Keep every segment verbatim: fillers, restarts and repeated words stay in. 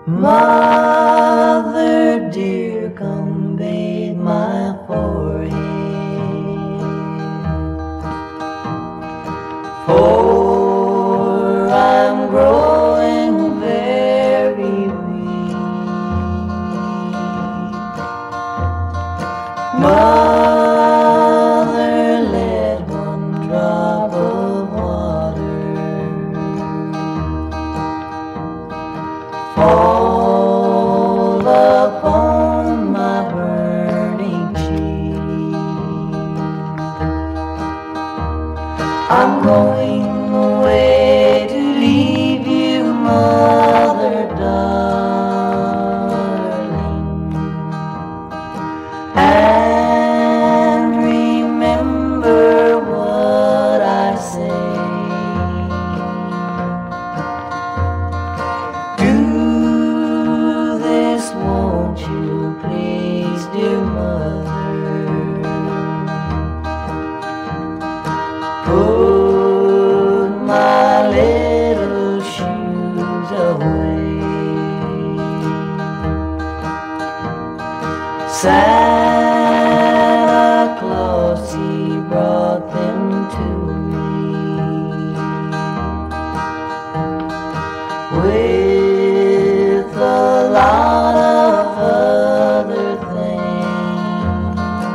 Mother dear, come bathe my forehead, for I'm growing very weak. Mother, let one drop of water fall upon my burning cheek. I'm going away to leave you, mother darling, and remember what I say. Do this, won't you please, dear mother? Put my little shoes away. Santa Claus, he brought them to me with a lot of other things.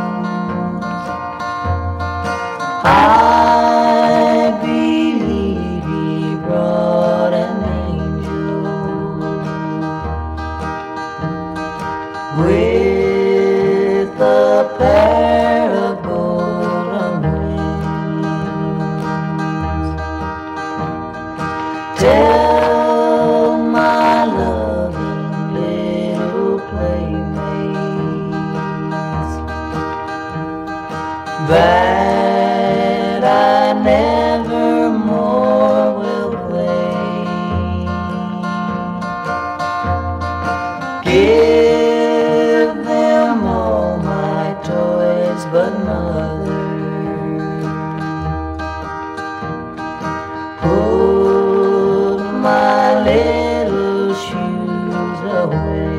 I believe he brought an angel with a pair of golden wings. Tell my loving little playmates that I never more will play. Give them all my toys, but mother, put my little shoes away.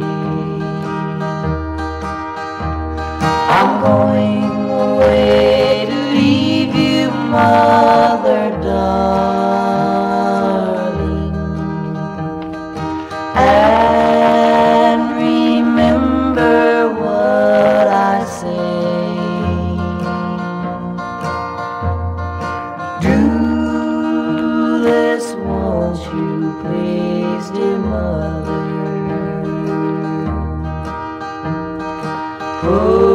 I'm going away to leave you, mother darling, and remember what I say. Do this, won't you please, dear mother? Oh,